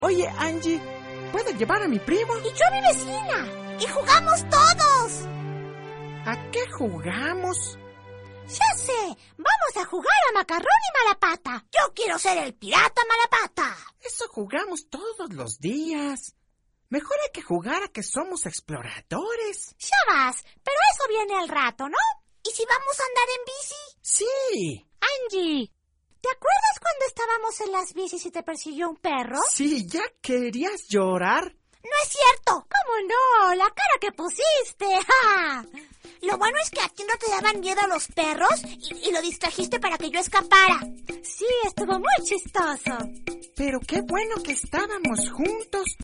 Oye, Angie, ¿puedo llevar a mi primo? Y yo a mi vecina. Y jugamos todos. ¿A qué jugamos? Ya sé, vamos a jugar a Macarrón y Malapata. Yo quiero ser el pirata Malapata. Eso jugamos todos los días. Mejor hay que jugar a que somos exploradores. Ya vas, pero eso viene al rato, ¿no? ¿Y si vamos a andar en bici? Sí. Angie, ¿te acuerdas cuando estábamos en las bicis y te persiguió un perro? Sí, ¿ya querías llorar? No es cierto. ¿Cómo no? La cara que pusiste. ¡Ja! Lo bueno es que a ti no te daban miedo los perros y lo distrajiste para que yo escapara. Sí, estuvo muy chistoso. Pero qué bueno que estábamos juntos.